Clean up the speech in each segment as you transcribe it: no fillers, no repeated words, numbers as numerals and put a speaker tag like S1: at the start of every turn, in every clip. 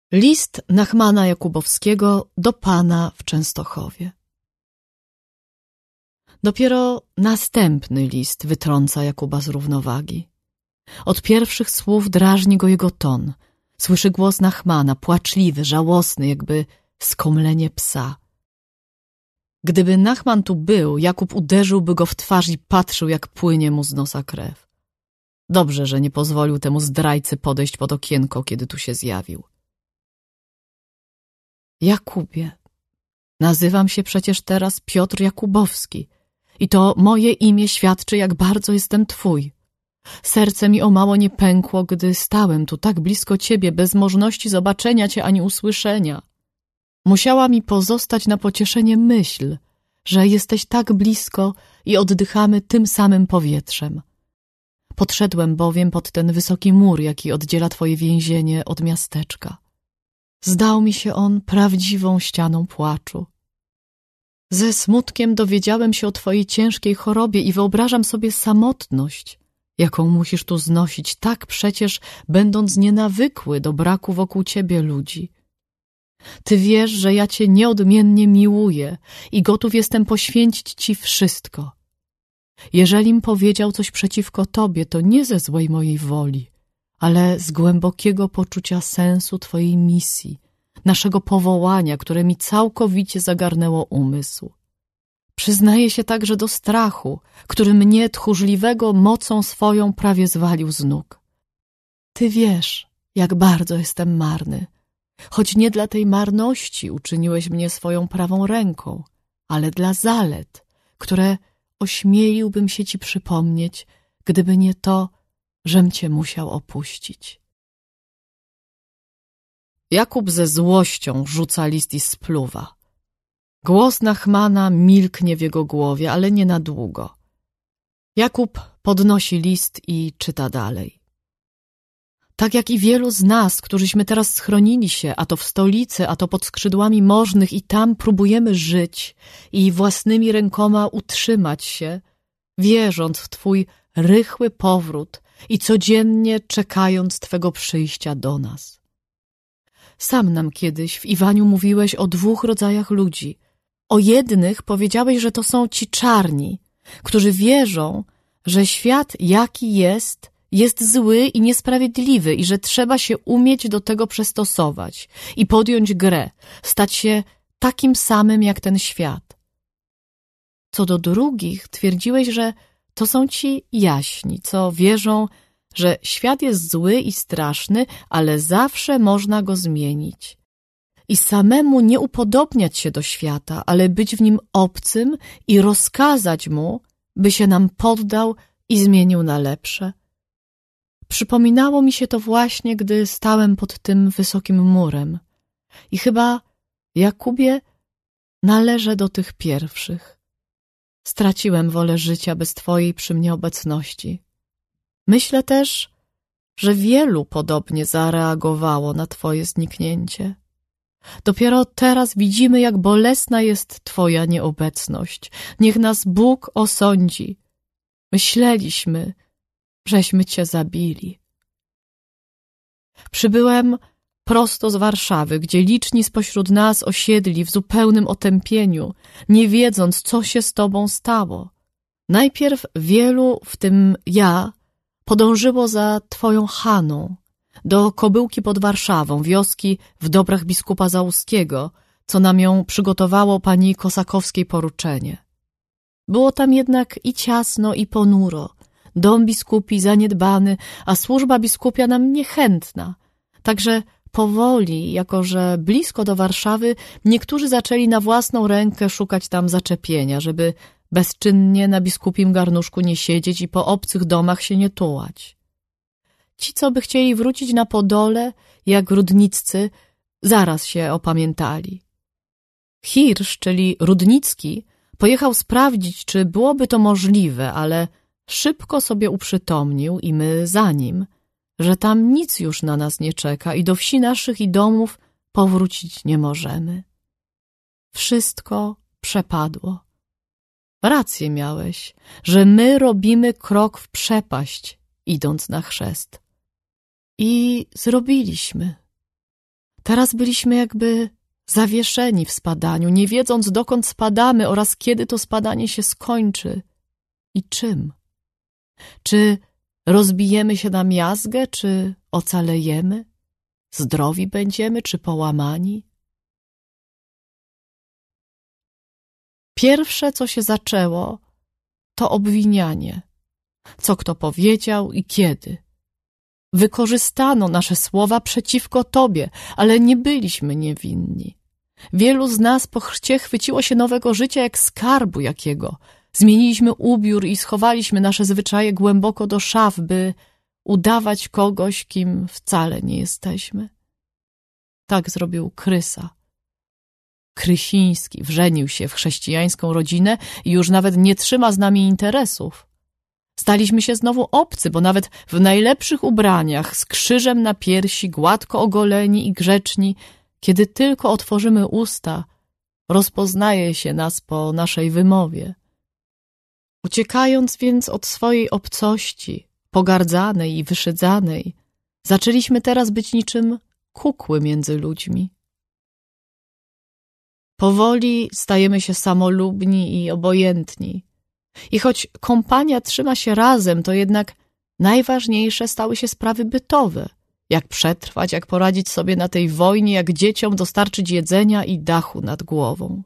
S1: List Nachmana Jakubowskiego do pana w Częstochowie. Dopiero następny list wytrąca Jakuba z równowagi. Od pierwszych słów drażni go jego ton. Słyszy głos Nachmana, płaczliwy, żałosny, jakby skomlenie psa. Gdyby Nachman tu był, Jakub uderzyłby go w twarz i patrzył, jak płynie mu z nosa krew. Dobrze, że nie pozwolił temu zdrajcy podejść pod okienko, kiedy tu się zjawił. Jakubie, nazywam się przecież teraz Piotr Jakubowski i to moje imię świadczy, jak bardzo jestem twój. Serce mi o mało nie pękło, gdy stałem tu tak blisko ciebie, bez możliwości zobaczenia cię ani usłyszenia. Musiała mi pozostać na pocieszenie myśl, że jesteś tak blisko i oddychamy tym samym powietrzem. Podszedłem bowiem pod ten wysoki mur, jaki oddziela twoje więzienie od miasteczka. Zdał mi się on prawdziwą ścianą płaczu. Ze smutkiem dowiedziałem się o twojej ciężkiej chorobie i wyobrażam sobie samotność, jaką musisz tu znosić, tak przecież będąc nienawykły do braku wokół ciebie ludzi. Ty wiesz, że ja cię nieodmiennie miłuję i gotów jestem poświęcić ci wszystko. Jeżelim powiedział coś przeciwko tobie, to nie ze złej mojej woli, ale z głębokiego poczucia sensu twojej misji, naszego powołania, które mi całkowicie zagarnęło umysł. Przyznaję się także do strachu, który mnie tchórzliwego mocą swoją prawie zwalił z nóg. Ty wiesz, jak bardzo jestem marny, choć nie dla tej marności uczyniłeś mnie swoją prawą ręką, ale dla zalet, które ośmieliłbym się ci przypomnieć, gdyby nie to, żem cię musiał opuścić. Jakub ze złością rzuca list i spluwa. Głos Nachmana milknie w jego głowie, ale nie na długo. Jakub podnosi list i czyta dalej. Tak jak i wielu z nas, którzyśmy teraz schronili się, a to w stolicy, a to pod skrzydłami możnych i tam próbujemy żyć i własnymi rękoma utrzymać się, wierząc w twój rychły powrót i codziennie czekając twego przyjścia do nas. Sam nam kiedyś w Iwaniu mówiłeś o dwóch rodzajach ludzi. O jednych powiedziałeś, że to są ci czarni, którzy wierzą, że świat jaki jest zły i niesprawiedliwy i że trzeba się umieć do tego przystosować i podjąć grę, stać się takim samym jak ten świat. Co do drugich twierdziłeś, że to są ci jaśni, co wierzą, że świat jest zły i straszny, ale zawsze można go zmienić. I samemu nie upodobniać się do świata, ale być w nim obcym i rozkazać mu, by się nam poddał i zmienił na lepsze. Przypominało mi się to właśnie, gdy stałem pod tym wysokim murem. I chyba, Jakubie, należę do tych pierwszych. Straciłem wolę życia bez twojej przy mnie obecności. Myślę też, że wielu podobnie zareagowało na twoje zniknięcie. Dopiero teraz widzimy, jak bolesna jest twoja nieobecność. Niech nas Bóg osądzi. Myśleliśmy, żeśmy cię zabili. Przybyłem prosto z Warszawy, gdzie liczni spośród nas osiedli w zupełnym otępieniu, nie wiedząc, co się z tobą stało. Najpierw wielu, w tym ja, podążyło za twoją Haną do Kobyłki pod Warszawą, wioski w dobrach biskupa Załuskiego, co nam ją przygotowało pani Kosakowskiej poruczenie. Było tam jednak i ciasno, i ponuro, dom biskupi zaniedbany, a służba biskupia nam niechętna. Także powoli, jako że blisko do Warszawy, niektórzy zaczęli na własną rękę szukać tam zaczepienia, żeby bezczynnie na biskupim garnuszku nie siedzieć i po obcych domach się nie tułać. Ci, co by chcieli wrócić na Podole, jak Rudniccy, zaraz się opamiętali. Hirsz, czyli Rudnicki, pojechał sprawdzić, czy byłoby to możliwe, ale szybko sobie uprzytomnił i my za nim, że tam nic już na nas nie czeka i do wsi naszych i domów powrócić nie możemy. Wszystko przepadło. Rację miałeś, że my robimy krok w przepaść, idąc na chrzest. I zrobiliśmy. Teraz byliśmy jakby zawieszeni w spadaniu, nie wiedząc, dokąd spadamy oraz kiedy to spadanie się skończy i czym. Czy rozbijemy się na miazgę, czy ocalejemy? Zdrowi będziemy, czy połamani? Pierwsze, co się zaczęło, to obwinianie. Co kto powiedział i kiedy. Wykorzystano nasze słowa przeciwko Tobie, ale nie byliśmy niewinni. Wielu z nas po chrzcie chwyciło się nowego życia jak skarbu jakiego. Zmieniliśmy ubiór i schowaliśmy nasze zwyczaje głęboko do szaf, by udawać kogoś, kim wcale nie jesteśmy. Tak zrobił Krysa. Krysiński wżenił się w chrześcijańską rodzinę i już nawet nie trzyma z nami interesów. Staliśmy się znowu obcy, bo nawet w najlepszych ubraniach, z krzyżem na piersi, gładko ogoleni i grzeczni, kiedy tylko otworzymy usta, rozpoznaje się nas po naszej wymowie. Uciekając więc od swojej obcości, pogardzanej i wyszydzanej, zaczęliśmy teraz być niczym kukły między ludźmi. Powoli stajemy się samolubni i obojętni. I choć kompania trzyma się razem, to jednak najważniejsze stały się sprawy bytowe. Jak przetrwać, jak poradzić sobie na tej wojnie, jak dzieciom dostarczyć jedzenia i dachu nad głową.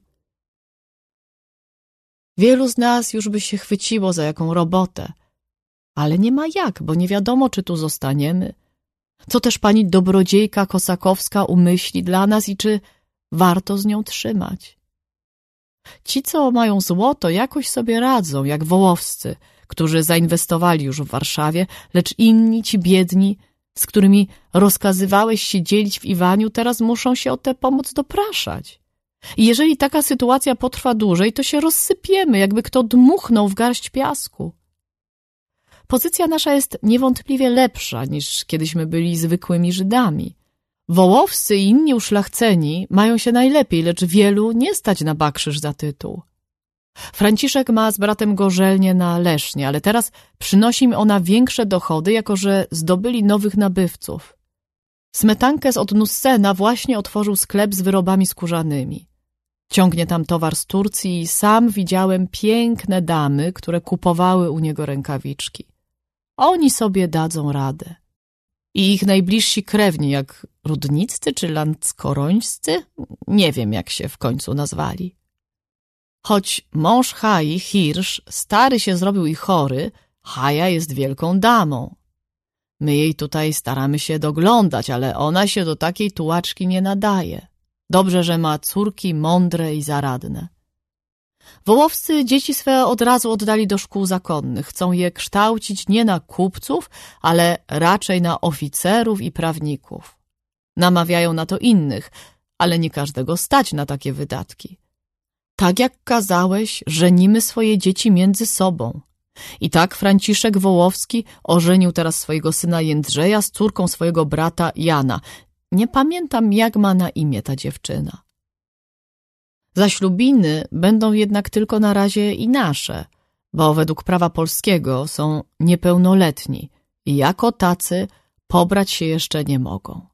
S1: Wielu z nas już by się chwyciło za jaką robotę, ale nie ma jak, bo nie wiadomo, czy tu zostaniemy. Co też pani dobrodziejka Kosakowska umyśli dla nas i czy warto z nią trzymać. Ci, co mają złoto, jakoś sobie radzą, jak wołowscy, którzy zainwestowali już w Warszawie, lecz inni, ci biedni, z którymi rozkazywałeś się dzielić w Iwaniu, teraz muszą się o tę pomoc dopraszać. I jeżeli taka sytuacja potrwa dłużej, to się rozsypiemy, jakby kto dmuchnął w garść piasku. Pozycja nasza jest niewątpliwie lepsza, niż kiedyśmy byli zwykłymi Żydami. Wołowscy i inni uszlachceni mają się najlepiej, lecz wielu nie stać na bakrzyż za tytuł. Franciszek ma z bratem gorzelnię na Lesznie, ale teraz przynosi im ona większe dochody, jako że zdobyli nowych nabywców. Smetankes od Nussena właśnie otworzył sklep z wyrobami skórzanymi. Ciągnie tam towar z Turcji i sam widziałem piękne damy, które kupowały u niego rękawiczki. Oni sobie dadzą radę. I ich najbliżsi krewni, jak Rudniccy czy Landskorońscy, nie wiem, jak się w końcu nazwali. Choć mąż Hai, Hirsch, stary się zrobił i chory, Haja jest wielką damą. My jej tutaj staramy się doglądać, ale ona się do takiej tułaczki nie nadaje. Dobrze, że ma córki mądre i zaradne. Wołowscy dzieci swe od razu oddali do szkół zakonnych. Chcą je kształcić nie na kupców, ale raczej na oficerów i prawników. Namawiają na to innych, ale nie każdego stać na takie wydatki. Tak jak kazałeś, żenimy swoje dzieci między sobą. I tak Franciszek Wołowski ożenił teraz swojego syna Jędrzeja z córką swojego brata Jana. Nie pamiętam, jak ma na imię ta dziewczyna. Zaślubiny będą jednak tylko na razie i nasze, bo według prawa polskiego są niepełnoletni i jako tacy pobrać się jeszcze nie mogą.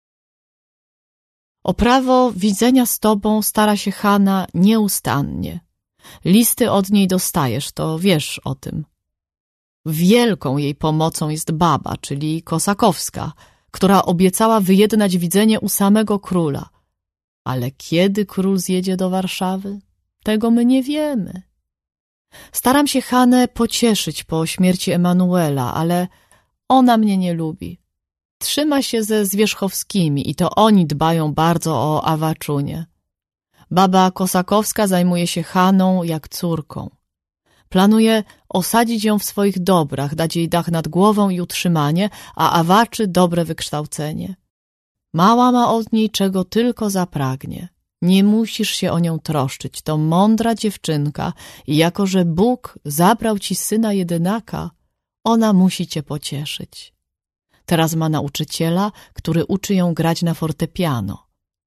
S1: O prawo widzenia z tobą stara się Hanna nieustannie. Listy od niej dostajesz, to wiesz o tym. Wielką jej pomocą jest baba, czyli Kosakowska, która obiecała wyjednać widzenie u samego króla. Ale kiedy król zjedzie do Warszawy? Tego my nie wiemy. Staram się Hannę pocieszyć po śmierci Emanuela, ale ona mnie nie lubi. Trzyma się ze Zwierzchowskimi i to oni dbają bardzo o Awaczunię. Baba Kosakowska zajmuje się Hanną jak córką. Planuje osadzić ją w swoich dobrach, dać jej dach nad głową i utrzymanie, a Awaczy dobre wykształcenie. Mała ma od niej czego tylko zapragnie. Nie musisz się o nią troszczyć, to mądra dziewczynka i jako, że Bóg zabrał ci syna jedynaka, ona musi cię pocieszyć. Teraz ma nauczyciela, który uczy ją grać na fortepiano.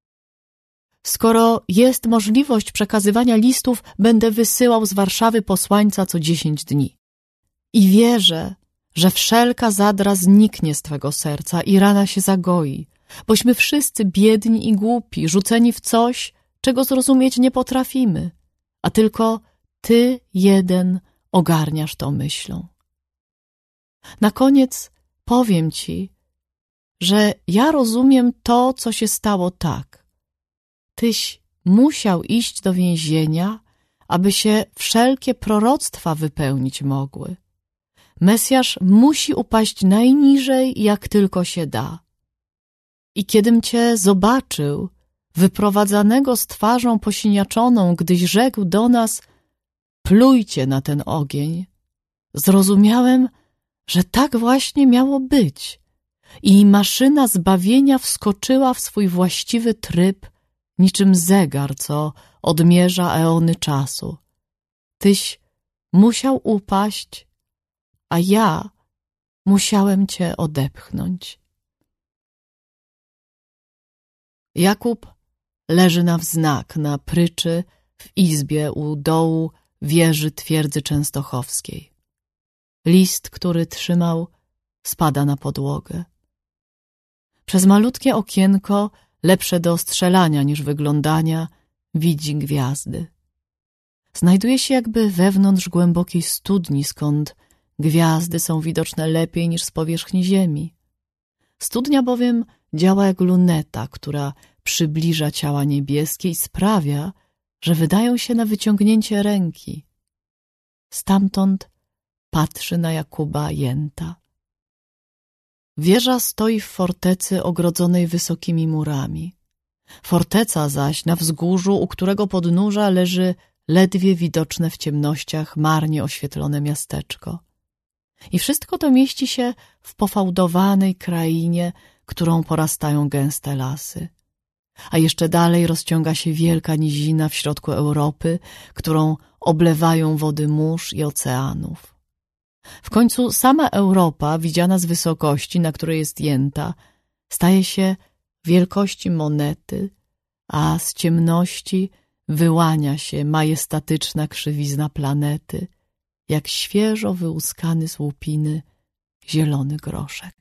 S1: Skoro jest możliwość przekazywania listów, będę wysyłał z Warszawy posłańca co 10 dni. I wierzę, że wszelka zadra zniknie z twego serca i rana się zagoi, bośmy wszyscy biedni i głupi, rzuceni w coś, czego zrozumieć nie potrafimy, a tylko Ty jeden ogarniasz to myślą. Na koniec powiem Ci, że ja rozumiem to, co się stało tak. Tyś musiał iść do więzienia, aby się wszelkie proroctwa wypełnić mogły. Mesjasz musi upaść najniżej, jak tylko się da. I kiedym Cię zobaczył, wyprowadzanego z twarzą posiniaczoną, gdyś rzekł do nas: plujcie na ten ogień, zrozumiałem, że tak właśnie miało być i maszyna zbawienia wskoczyła w swój właściwy tryb, niczym zegar, co odmierza eony czasu. Tyś musiał upaść, a ja musiałem Cię odepchnąć. Jakub leży na wznak na pryczy w izbie u dołu wieży twierdzy częstochowskiej. List, który trzymał, spada na podłogę. Przez malutkie okienko, lepsze do strzelania niż wyglądania, widzi gwiazdy. Znajduje się jakby wewnątrz głębokiej studni, skąd gwiazdy są widoczne lepiej niż z powierzchni ziemi. Studnia bowiem działa jak luneta, która przybliża ciała niebieskie i sprawia, że wydają się na wyciągnięcie ręki. Stamtąd patrzy na Jakuba jęta. Wieża stoi w fortecy ogrodzonej wysokimi murami. Forteca zaś na wzgórzu, u którego podnóża leży ledwie widoczne w ciemnościach marnie oświetlone miasteczko. I wszystko to mieści się w pofałdowanej krainie, którą porastają gęste lasy. A jeszcze dalej rozciąga się wielka nizina w środku Europy, którą oblewają wody mórz i oceanów. W końcu sama Europa, widziana z wysokości, na której jest jęta, staje się wielkości monety, a z ciemności wyłania się majestatyczna krzywizna planety, jak świeżo wyłuskany z łupiny zielony groszek.